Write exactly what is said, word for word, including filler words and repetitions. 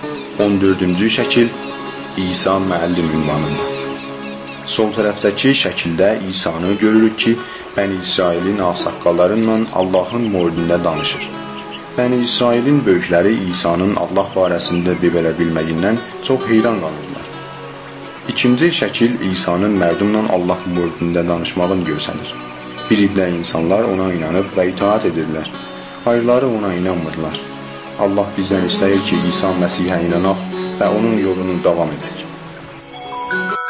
on dördüncü şəkil İsa müəllim ünvanında. Sol tərəfdəki şəkildə İsanı görürük ki, Bəni İsrailin ağsaqqallarıyla Allahın mövzusunda danışır. Bəni İsrailin böyükləri İsa'nın Allah barəsində belə bilməyindən çox heyran qalırlar. İkinci şəkil İsa'nın mərdumla Allah mövzusunda danışmağını görsənir. Bir iddə insanlar ona inanıb və itaat edirlər. Ayrıları ona inanmırlar. Allah bizdən istəyir ki, İsa Məsihə inanaq və onun yolunu davam edək.